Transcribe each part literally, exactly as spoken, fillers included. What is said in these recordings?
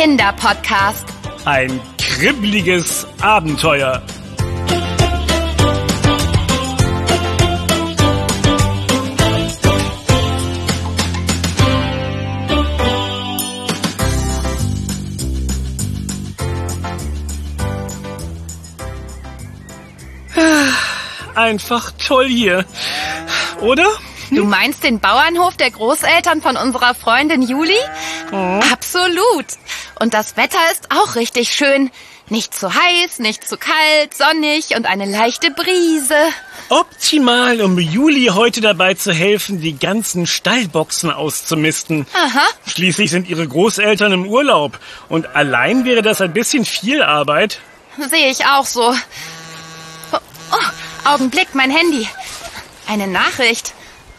Kinderpodcast. Ein kribbeliges Abenteuer. Einfach toll hier, oder? Du meinst den Bauernhof der Großeltern von unserer Freundin Juli? Oh. Absolut. Und das Wetter ist auch richtig schön. Nicht zu heiß, nicht zu kalt, sonnig und eine leichte Brise. Optimal, um Juli heute dabei zu helfen, die ganzen Stallboxen auszumisten. Aha. Schließlich sind ihre Großeltern im Urlaub. Und allein wäre das ein bisschen viel Arbeit. Sehe ich auch so. Oh, oh, Augenblick, mein Handy. Eine Nachricht.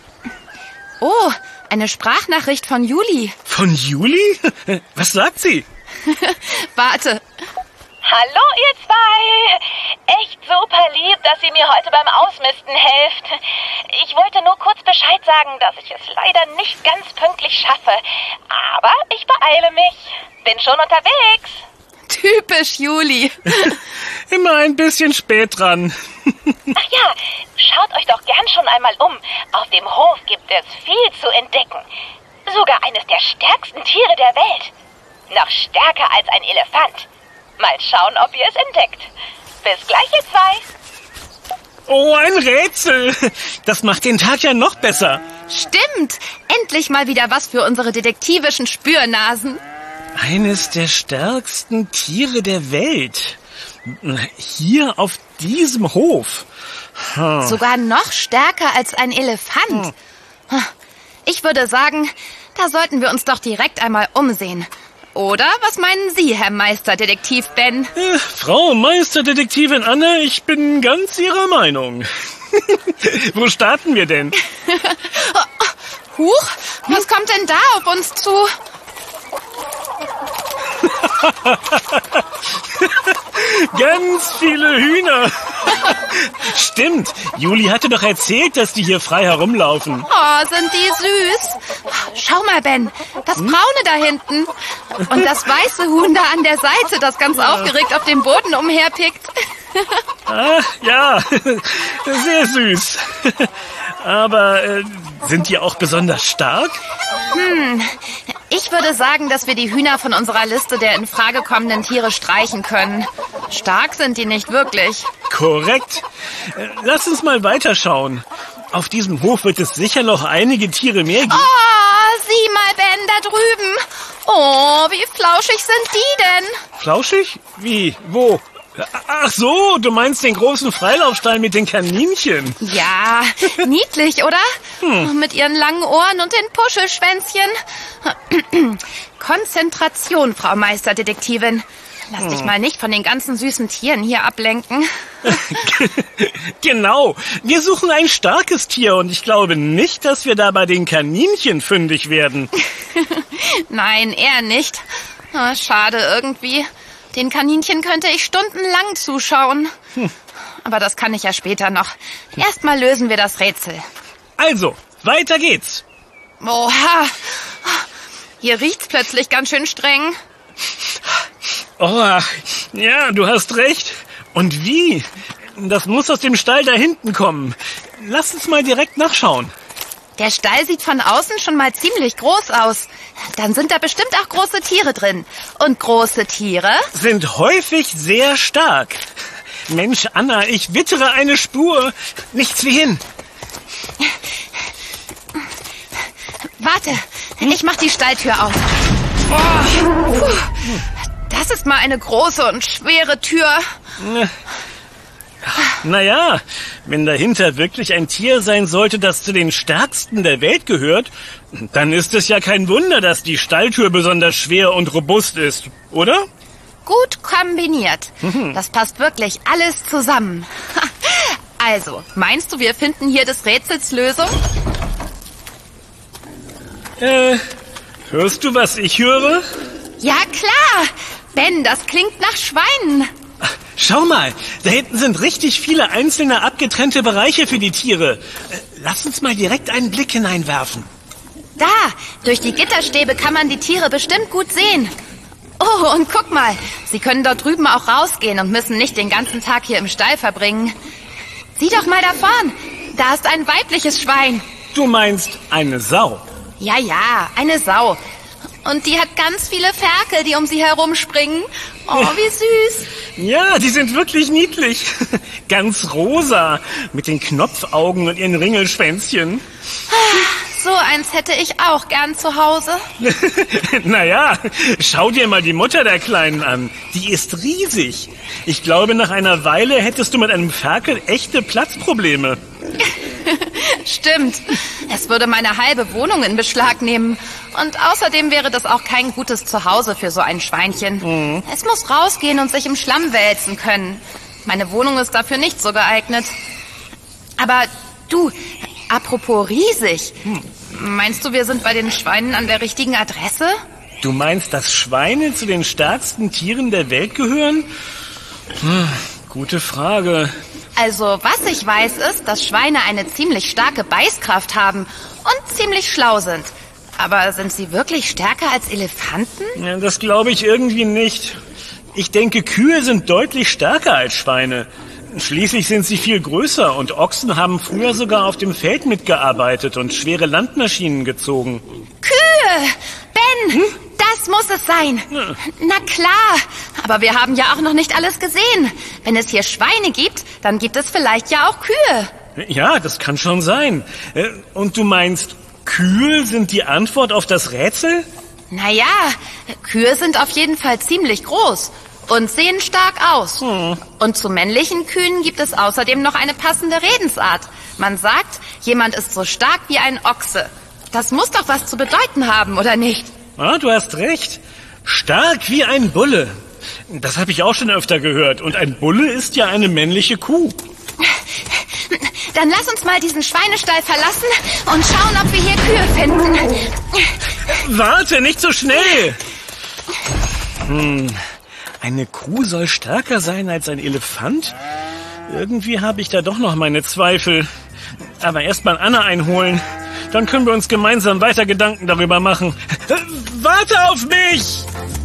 Oh, eine Sprachnachricht von Juli. Von Juli? Was sagt sie? Warte. Hallo ihr zwei! Echt super lieb, dass ihr mir heute beim Ausmisten helft. Ich wollte nur kurz Bescheid sagen, dass ich es leider nicht ganz pünktlich schaffe. Aber ich beeile mich. Bin schon unterwegs. Typisch Juli. Immer ein bisschen spät dran. Ach ja, schaut euch doch gern schon einmal um. Auf dem Hof gibt es viel zu entdecken. Sogar eines der stärksten Tiere der Welt. Noch stärker als ein Elefant. Mal schauen, ob ihr es entdeckt. Bis gleich, ihr zwei. Oh, ein Rätsel. Das macht den Tag ja noch besser. Stimmt. Endlich mal wieder was für unsere detektivischen Spürnasen. Eines der stärksten Tiere der Welt. Hier auf diesem Hof. Hm. Sogar noch stärker als ein Elefant. Hm. Ich würde sagen, da sollten wir uns doch direkt einmal umsehen. Oder was meinen Sie, Herr Meisterdetektiv Ben? Äh, Frau Meisterdetektivin Anne, ich bin ganz Ihrer Meinung. Wo starten wir denn? Huch, was kommt denn da auf uns zu? Ganz viele Hühner. Stimmt, Juli hatte doch erzählt, dass die hier frei herumlaufen. Oh, sind die süß. Schau mal, Ben, das Braune da hinten. Und das weiße Huhn da an der Seite, das ganz aufgeregt auf dem Boden umherpickt. Ah, ja, sehr süß. Aber äh, sind die auch besonders stark? Hm, ich würde sagen, dass wir die Hühner von unserer Liste der in Frage kommenden Tiere streichen können. Stark sind die nicht wirklich. Korrekt. Äh, lass uns mal weiterschauen. Auf diesem Hof wird es sicher noch einige Tiere mehr geben. Oh, sieh mal, Ben, da drüben. Oh, wie flauschig sind die denn? Flauschig? Wie? Wo? Ach so, du meinst den großen Freilaufstall mit den Kaninchen. Ja, niedlich, oder? Hm. Mit ihren langen Ohren und den Puschelschwänzchen. Konzentration, Frau Meisterdetektivin. Lass hm. dich mal nicht von den ganzen süßen Tieren hier ablenken. Genau, wir suchen ein starkes Tier und ich glaube nicht, dass wir da bei den Kaninchen fündig werden. Nein, eher nicht. Oh, schade irgendwie. Den Kaninchen könnte ich stundenlang zuschauen. Hm. Aber das kann ich ja später noch. Erstmal lösen wir das Rätsel. Also, weiter geht's. Oha, hier riecht's plötzlich ganz schön streng. Oh, ja, du hast recht. Und wie? Das muss aus dem Stall da hinten kommen. Lass uns mal direkt nachschauen. Der Stall sieht von außen schon mal ziemlich groß aus. Dann sind da bestimmt auch große Tiere drin. Und große Tiere sind häufig sehr stark. Mensch, Anna, ich wittere eine Spur. Nichts wie hin. Warte, ich mach die Stalltür auf. Oh, puh, das ist mal eine große und schwere Tür. Naja, wenn dahinter wirklich ein Tier sein sollte, das zu den stärksten der Welt gehört, dann ist es ja kein Wunder, dass die Stalltür besonders schwer und robust ist, oder? Gut kombiniert. Mhm. Das passt wirklich alles zusammen. Also, meinst du, wir finden hier des Rätsels Lösung? Äh, hörst du, was ich höre? Ja, klar. Ben, das klingt nach Schweinen. Schau mal, da hinten sind richtig viele einzelne abgetrennte Bereiche für die Tiere. Lass uns mal direkt einen Blick hineinwerfen. Da, durch die Gitterstäbe kann man die Tiere bestimmt gut sehen. Oh, und guck mal, Sie können dort drüben auch rausgehen und müssen nicht den ganzen Tag hier im Stall verbringen. Sieh doch mal da vorn, da ist ein weibliches Schwein. Du meinst eine Sau? Ja, ja, eine Sau. Und die hat ganz viele Ferkel, die um sie herumspringen. Oh, wie süß. Ja, die sind wirklich niedlich. Ganz rosa, mit den Knopfaugen und ihren Ringelschwänzchen. So eins hätte ich auch gern zu Hause. Naja, schau dir mal die Mutter der Kleinen an. Die ist riesig. Ich glaube, nach einer Weile hättest du mit einem Ferkel echte Platzprobleme. Stimmt. Es würde meine halbe Wohnung in Beschlag nehmen. Und außerdem wäre das auch kein gutes Zuhause für so ein Schweinchen. Mhm. Es muss rausgehen und sich im Schlamm wälzen können. Meine Wohnung ist dafür nicht so geeignet. Aber du, apropos riesig. Hm. Meinst du, wir sind bei den Schweinen an der richtigen Adresse? Du meinst, dass Schweine zu den stärksten Tieren der Welt gehören? Hm, gute Frage. Also, was ich weiß, ist, dass Schweine eine ziemlich starke Beißkraft haben und ziemlich schlau sind. Aber sind sie wirklich stärker als Elefanten? Ja, das glaube ich irgendwie nicht. Ich denke, Kühe sind deutlich stärker als Schweine. Schließlich sind sie viel größer und Ochsen haben früher sogar auf dem Feld mitgearbeitet und schwere Landmaschinen gezogen. Kühe! Ben, hm? Das muss es sein. Ja. Na klar, aber wir haben ja auch noch nicht alles gesehen. Wenn es hier Schweine gibt, dann gibt es vielleicht ja auch Kühe. Ja, das kann schon sein. Und du meinst, Kühe sind die Antwort auf das Rätsel? Naja, Kühe sind auf jeden Fall ziemlich groß und sehen stark aus. Hm. Und zu männlichen Kühen gibt es außerdem noch eine passende Redensart. Man sagt, jemand ist so stark wie ein Ochse. Das muss doch was zu bedeuten haben, oder nicht? Ah, du hast recht. Stark wie ein Bulle. Das habe ich auch schon öfter gehört. Und ein Bulle ist ja eine männliche Kuh. Dann lass uns mal diesen Schweinestall verlassen und schauen, ob wir hier Kühe finden. Warte, nicht so schnell. Hm, eine Kuh soll stärker sein als ein Elefant? Irgendwie habe ich da doch noch meine Zweifel. Aber erst mal Anna einholen. Dann können wir uns gemeinsam weiter Gedanken darüber machen. Warte auf mich!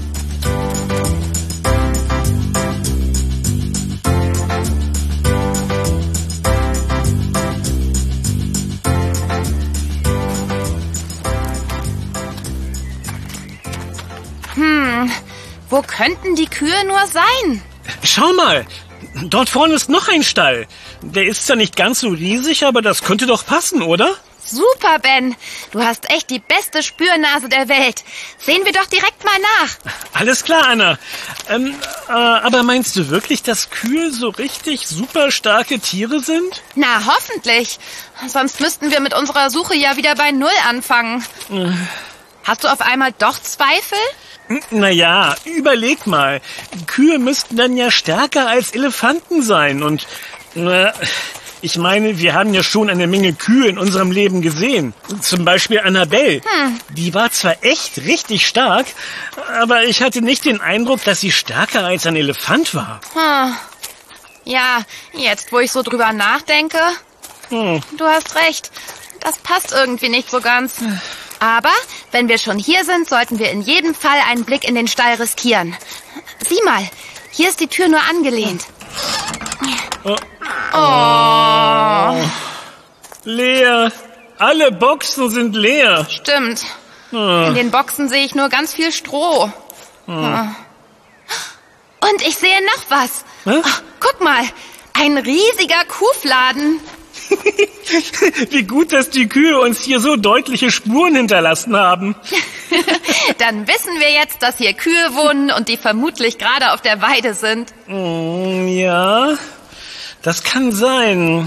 Hm, wo könnten die Kühe nur sein? Schau mal, dort vorne ist noch ein Stall. Der ist zwar nicht ganz so riesig, aber das könnte doch passen, oder? Super, Ben. Du hast echt die beste Spürnase der Welt. Sehen wir doch direkt mal nach. Alles klar, Anna. Ähm, äh, aber meinst du wirklich, dass Kühe so richtig super starke Tiere sind? Na, hoffentlich. Sonst müssten wir mit unserer Suche ja wieder bei Null anfangen. Äh. Hast du auf einmal doch Zweifel? Naja, überleg mal. Kühe müssten dann ja stärker als Elefanten sein. Und äh, ich meine, wir haben ja schon eine Menge Kühe in unserem Leben gesehen. Zum Beispiel Annabelle. Hm. Die war zwar echt richtig stark, aber ich hatte nicht den Eindruck, dass sie stärker als ein Elefant war. Hm. Ja, jetzt wo ich so drüber nachdenke, hm. Du hast recht. Das passt irgendwie nicht so ganz. Aber wenn wir schon hier sind, sollten wir in jedem Fall einen Blick in den Stall riskieren. Sieh mal, hier ist die Tür nur angelehnt. Oh. Oh. Leer. Alle Boxen sind leer. Stimmt. Hm. In den Boxen sehe ich nur ganz viel Stroh. Hm. Und ich sehe noch was. Oh, guck mal, ein riesiger Kuhfladen. Wie gut, dass die Kühe uns hier so deutliche Spuren hinterlassen haben. Dann wissen wir jetzt, dass hier Kühe wohnen und die vermutlich gerade auf der Weide sind. Ja, das kann sein.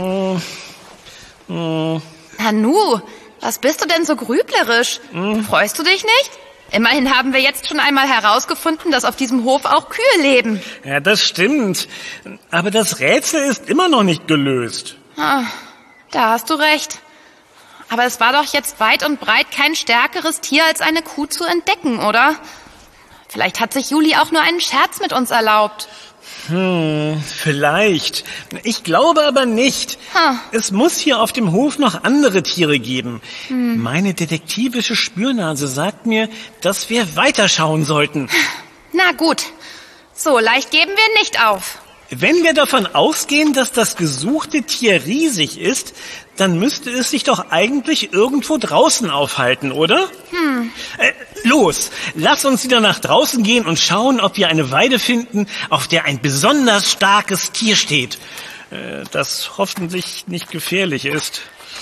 Nanu, was bist du denn so grüblerisch? Freust du dich nicht? Immerhin haben wir jetzt schon einmal herausgefunden, dass auf diesem Hof auch Kühe leben. Ja, das stimmt. Aber das Rätsel ist immer noch nicht gelöst. Ah, da hast du recht. Aber es war doch jetzt weit und breit kein stärkeres Tier als eine Kuh zu entdecken, oder? Vielleicht hat sich Juli auch nur einen Scherz mit uns erlaubt. Hm, vielleicht. Ich glaube aber nicht. Huh. Es muss hier auf dem Hof noch andere Tiere geben. Hm. Meine detektivische Spürnase sagt mir, dass wir weiterschauen sollten. Na gut. So leicht geben wir nicht auf. Wenn wir davon ausgehen, dass das gesuchte Tier riesig ist, dann müsste es sich doch eigentlich irgendwo draußen aufhalten, oder? Hm. Äh, los, lass uns wieder nach draußen gehen und schauen, ob wir eine Weide finden, auf der ein besonders starkes Tier steht, äh, das hoffentlich nicht gefährlich ist.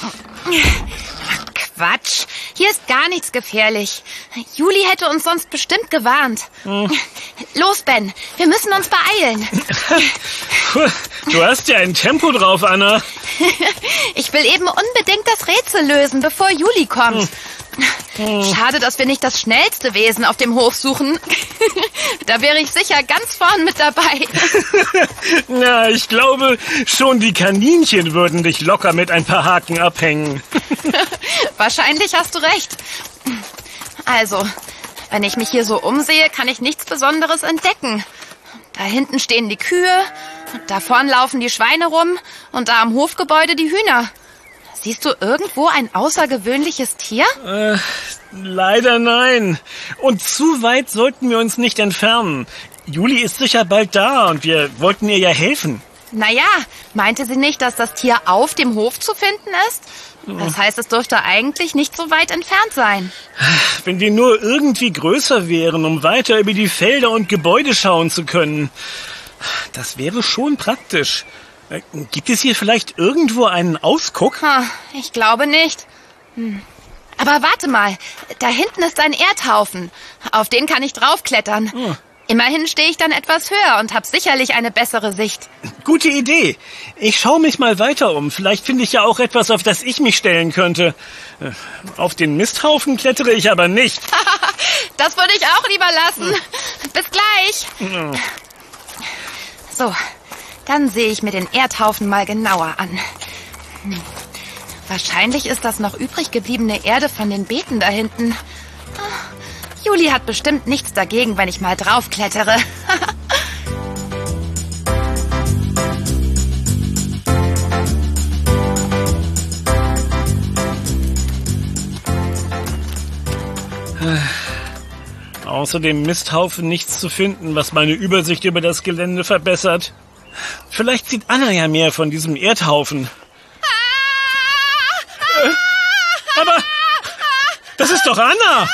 Quatsch, hier ist gar nichts gefährlich. Juli hätte uns sonst bestimmt gewarnt. Hm. Los, Ben, wir müssen uns beeilen. Du hast ja ein Tempo drauf, Anna. Ich will eben unbedingt das Rätsel lösen, bevor Juli kommt. Hm. Schade, dass wir nicht das schnellste Wesen auf dem Hof suchen. Da wäre ich sicher ganz vorn mit dabei. Na, ich glaube, schon die Kaninchen würden dich locker mit ein paar Haken abhängen. Wahrscheinlich hast du recht. Also, wenn ich mich hier so umsehe, kann ich nichts Besonderes entdecken. Da hinten stehen die Kühe, da vorn laufen die Schweine rum und da am Hofgebäude die Hühner. Siehst du irgendwo ein außergewöhnliches Tier? Äh, leider nein. Und zu weit sollten wir uns nicht entfernen. Juli ist sicher bald da und wir wollten ihr ja helfen. Naja, meinte sie nicht, dass das Tier auf dem Hof zu finden ist? Das heißt, es dürfte eigentlich nicht so weit entfernt sein. Wenn wir nur irgendwie größer wären, um weiter über die Felder und Gebäude schauen zu können. Das wäre schon praktisch. Gibt es hier vielleicht irgendwo einen Ausguck? Ha, ich glaube nicht. Hm. Aber warte mal, da hinten ist ein Erdhaufen. Auf den kann ich draufklettern. Hm. Immerhin stehe ich dann etwas höher und habe sicherlich eine bessere Sicht. Gute Idee. Ich schaue mich mal weiter um. Vielleicht finde ich ja auch etwas, auf das ich mich stellen könnte. Auf den Misthaufen klettere ich aber nicht. Das würde ich auch lieber lassen. Bis gleich. Hm. So, dann sehe ich mir den Erdhaufen mal genauer an. Hm. Wahrscheinlich ist das noch übrig gebliebene Erde von den Beeten da hinten. Juli hat bestimmt nichts dagegen, wenn ich mal draufklettere. Außer dem Misthaufen nichts zu finden, was meine Übersicht über das Gelände verbessert. Vielleicht sieht Anna ja mehr von diesem Erdhaufen. Äh, aber das ist doch Anna!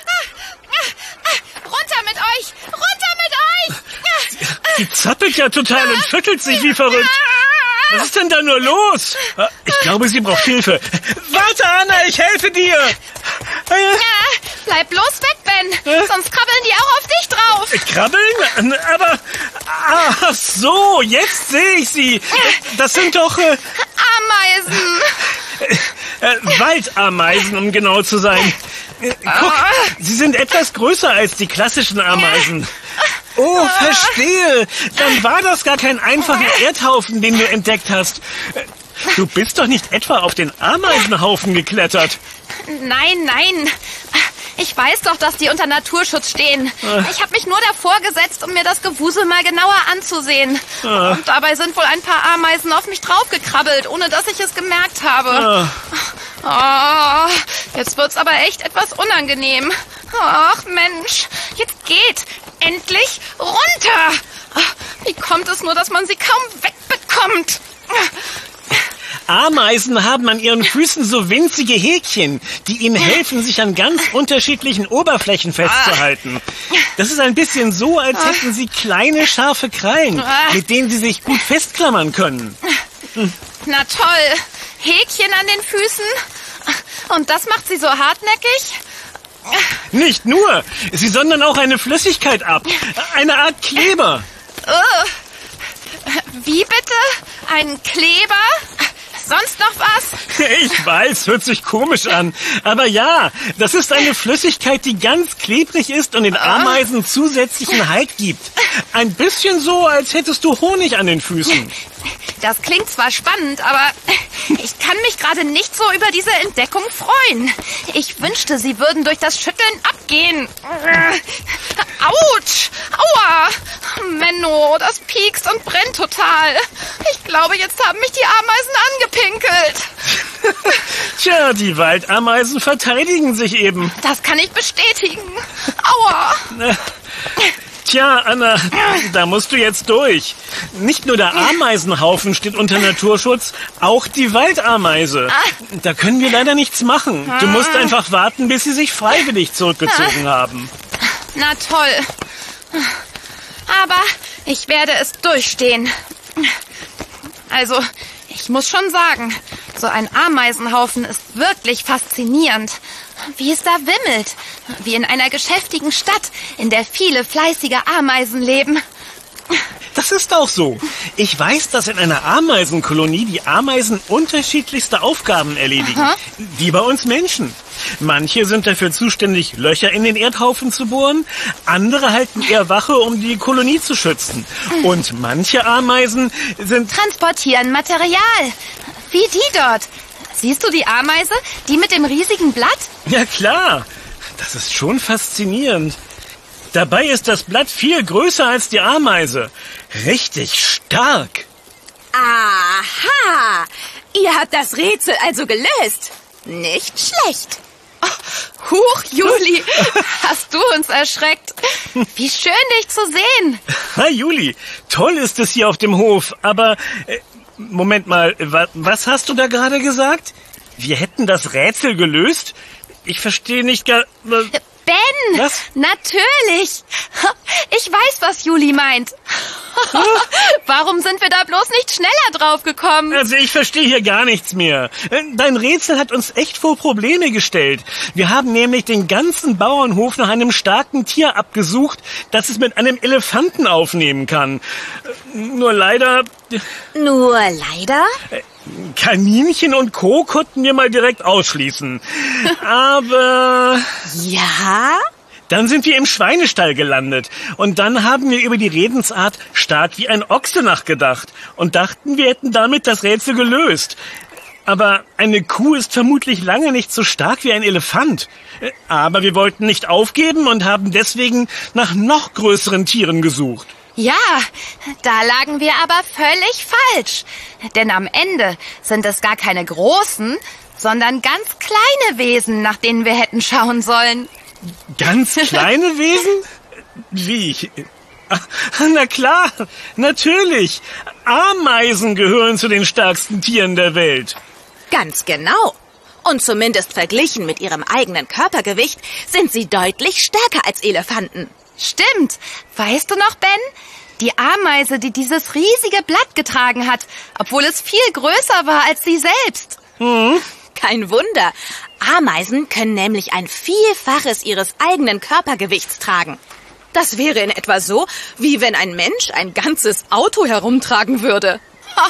Runter mit euch! Runter mit euch! Die zappelt ja total und schüttelt sich wie verrückt. Was ist denn da nur los? Ich glaube, sie braucht Hilfe. Warte, Anna, ich helfe dir. Bleib bloß weg, Ben. Sonst krabbeln die auch auf dich drauf. Krabbeln? Aber... Ach so, jetzt sehe ich sie. Das sind doch... Äh, Ameisen. Äh, Waldameisen, um genau zu sein. Äh, guck, sie sind etwas größer als die klassischen Ameisen. Oh, verstehe. Dann war das gar kein einfacher Erdhaufen, den du entdeckt hast. Du bist doch nicht etwa auf den Ameisenhaufen geklettert. Nein, nein. Ich weiß doch, dass die unter Naturschutz stehen. Ich habe mich nur davor gesetzt, um mir das Gewusel mal genauer anzusehen. Und dabei sind wohl ein paar Ameisen auf mich draufgekrabbelt, ohne dass ich es gemerkt habe. Oh, jetzt wird's aber echt etwas unangenehm. Ach Mensch, jetzt geht endlich runter. Wie kommt es nur, dass man sie kaum wegbekommt? Ameisen haben an ihren Füßen so winzige Häkchen, die ihnen helfen, sich an ganz unterschiedlichen Oberflächen festzuhalten. Das ist ein bisschen so, als hätten sie kleine, scharfe Krallen, mit denen sie sich gut festklammern können. Na toll, Häkchen an den Füßen? Und das macht sie so hartnäckig? Nicht nur, sie sondern auch eine Flüssigkeit ab, eine Art Kleber. Wie bitte? Ein Kleber? Sonst noch was? Ich weiß, hört sich komisch an. Aber ja, das ist eine Flüssigkeit, die ganz klebrig ist und den Ameisen zusätzlichen Halt gibt. Ein bisschen so, als hättest du Honig an den Füßen. Das klingt zwar spannend, aber ich kann mich gerade nicht so über diese Entdeckung freuen. Ich wünschte, sie würden durch das Schütteln abgehen. Autsch! Aua! Menno, das piekst und brennt total. Ich glaube, jetzt haben mich die Ameisen angepinkelt. Tja, die Waldameisen verteidigen sich eben. Das kann ich bestätigen. Aua! Tja, Anna, da musst du jetzt durch. Nicht nur der Ameisenhaufen steht unter Naturschutz, auch die Waldameise. Da können wir leider nichts machen. Du musst einfach warten, bis sie sich freiwillig zurückgezogen haben. Na toll. Aber ich werde es durchstehen. Also, ich muss schon sagen, so ein Ameisenhaufen ist wirklich faszinierend. Wie es da wimmelt. Wie in einer geschäftigen Stadt, in der viele fleißige Ameisen leben. Das ist auch so. Ich weiß, dass in einer Ameisenkolonie die Ameisen unterschiedlichste Aufgaben erledigen. Aha. Wie bei uns Menschen. Manche sind dafür zuständig, Löcher in den Erdhaufen zu bohren. Andere halten eher Wache, um die Kolonie zu schützen. Und manche Ameisen sind... transportieren Material. Wie die dort. Siehst du die Ameise? Die mit dem riesigen Blatt? Ja klar. Das ist schon faszinierend. Dabei ist das Blatt viel größer als die Ameise. Richtig stark. Aha! Ihr habt das Rätsel also gelöst. Nicht schlecht. Oh, huch, Juli, hast du uns erschreckt. Wie schön, dich zu sehen. Hi, Juli. Toll ist es hier auf dem Hof, aber... Äh, Moment mal, wa- was hast du da gerade gesagt? Wir hätten das Rätsel gelöst? Ich verstehe nicht gar... Ben! Was? Natürlich! Ich weiß, was Juli meint. Warum sind wir da bloß nicht schneller drauf gekommen? Also ich verstehe hier gar nichts mehr. Dein Rätsel hat uns echt vor Probleme gestellt. Wir haben nämlich den ganzen Bauernhof nach einem starken Tier abgesucht, das es mit einem Elefanten aufnehmen kann. Nur leider... Nur leider? Kaninchen und Co. konnten wir mal direkt ausschließen. Aber... Ja? Dann sind wir im Schweinestall gelandet. Und dann haben wir über die Redensart stark wie ein Ochse nachgedacht. Und dachten, wir hätten damit das Rätsel gelöst. Aber eine Kuh ist vermutlich lange nicht so stark wie ein Elefant. Aber wir wollten nicht aufgeben und haben deswegen nach noch größeren Tieren gesucht. Ja, da lagen wir aber völlig falsch. Denn am Ende sind es gar keine großen, sondern ganz kleine Wesen, nach denen wir hätten schauen sollen. Ganz kleine Wesen? Wie? Na klar, natürlich. Ameisen gehören zu den stärksten Tieren der Welt. Ganz genau. Und zumindest verglichen mit ihrem eigenen Körpergewicht sind sie deutlich stärker als Elefanten. Stimmt. Weißt du noch, Ben? Die Ameise, die dieses riesige Blatt getragen hat, obwohl es viel größer war als sie selbst. Hm. Kein Wunder. Ameisen können nämlich ein Vielfaches ihres eigenen Körpergewichts tragen. Das wäre in etwa so, wie wenn ein Mensch ein ganzes Auto herumtragen würde.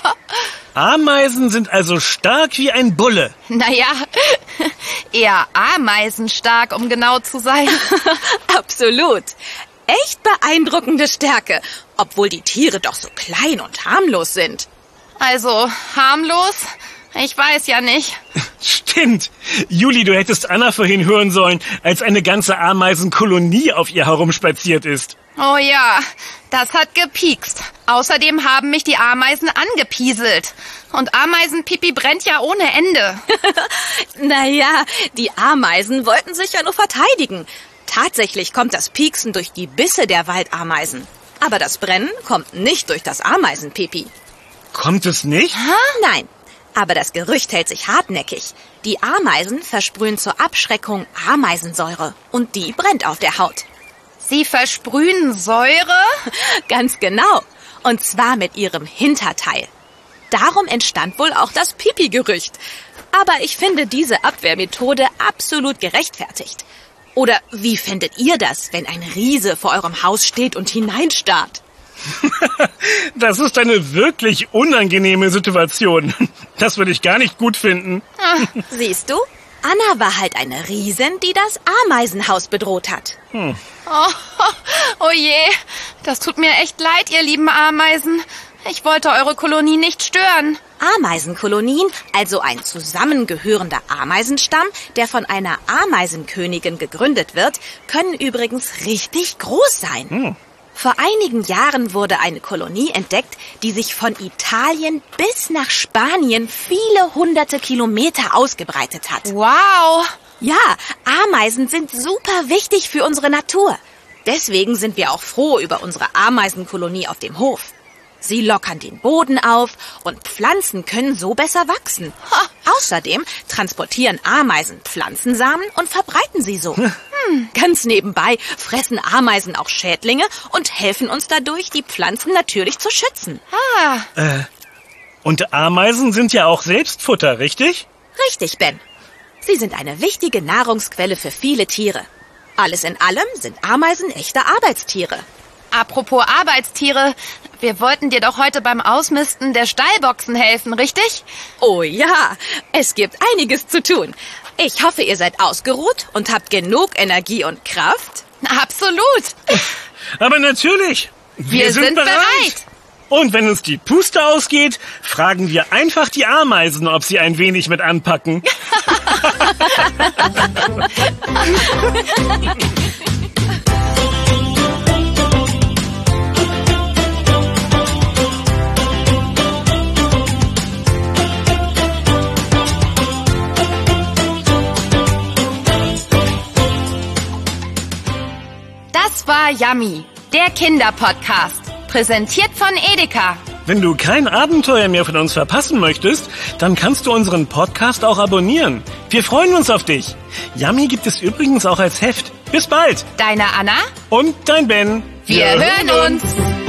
Ameisen sind also stark wie ein Bulle. Naja, eher ameisenstark, um genau zu sein. Absolut. Echt beeindruckende Stärke, obwohl die Tiere doch so klein und harmlos sind. Also, harmlos? Ich weiß ja nicht. Stimmt. Juli, du hättest Anna vorhin hören sollen, als eine ganze Ameisenkolonie auf ihr herumspaziert ist. Oh ja, das hat gepiekst. Außerdem haben mich die Ameisen angepieselt. Und Ameisenpipi brennt ja ohne Ende. Naja, die Ameisen wollten sich ja nur verteidigen. Tatsächlich kommt das Pieksen durch die Bisse der Waldameisen. Aber das Brennen kommt nicht durch das Ameisenpipi. Kommt es nicht? Nein, aber das Gerücht hält sich hartnäckig. Die Ameisen versprühen zur Abschreckung Ameisensäure und die brennt auf der Haut. Sie versprühen Säure? Ganz genau. Und zwar mit ihrem Hinterteil. Darum entstand wohl auch das Pipi-Gerücht. Aber ich finde diese Abwehrmethode absolut gerechtfertigt. Oder wie findet ihr das, wenn ein Riese vor eurem Haus steht und hineinstarrt? Das ist eine wirklich unangenehme Situation. Das würde ich gar nicht gut finden. Siehst du? Anna war halt eine Riesin, die das Ameisenhaus bedroht hat. Hm. Oh, oh je, das tut mir echt leid, ihr lieben Ameisen. Ich wollte eure Kolonie nicht stören. Ameisenkolonien, also ein zusammengehörender Ameisenstamm, der von einer Ameisenkönigin gegründet wird, können übrigens richtig groß sein. Hm. Vor einigen Jahren wurde eine Kolonie entdeckt, die sich von Italien bis nach Spanien viele hunderte Kilometer ausgebreitet hat. Wow! Ja, Ameisen sind super wichtig für unsere Natur. Deswegen sind wir auch froh über unsere Ameisenkolonie auf dem Hof. Sie lockern den Boden auf und Pflanzen können so besser wachsen. Ha. Außerdem transportieren Ameisen Pflanzensamen und verbreiten sie so. Hm. Ganz nebenbei fressen Ameisen auch Schädlinge und helfen uns dadurch, die Pflanzen natürlich zu schützen. Ah. Äh, und Ameisen sind ja auch Selbstfutter, richtig? Richtig, Ben. Sie sind eine wichtige Nahrungsquelle für viele Tiere. Alles in allem sind Ameisen echte Arbeitstiere. Apropos Arbeitstiere, wir wollten dir doch heute beim Ausmisten der Stallboxen helfen, richtig? Oh ja, es gibt einiges zu tun. Ich hoffe, ihr seid ausgeruht und habt genug Energie und Kraft. Absolut. Aber natürlich. Wir, wir sind, sind bereit. bereit. Und wenn uns die Puste ausgeht, fragen wir einfach die Ameisen, ob sie ein wenig mit anpacken. Das war Yummy, der Kinderpodcast, präsentiert von Edeka. Wenn du kein Abenteuer mehr von uns verpassen möchtest, dann kannst du unseren Podcast auch abonnieren. Wir freuen uns auf dich. Yummy gibt es übrigens auch als Heft. Bis bald. Deine Anna und dein Ben. Wir, Wir hören uns. uns.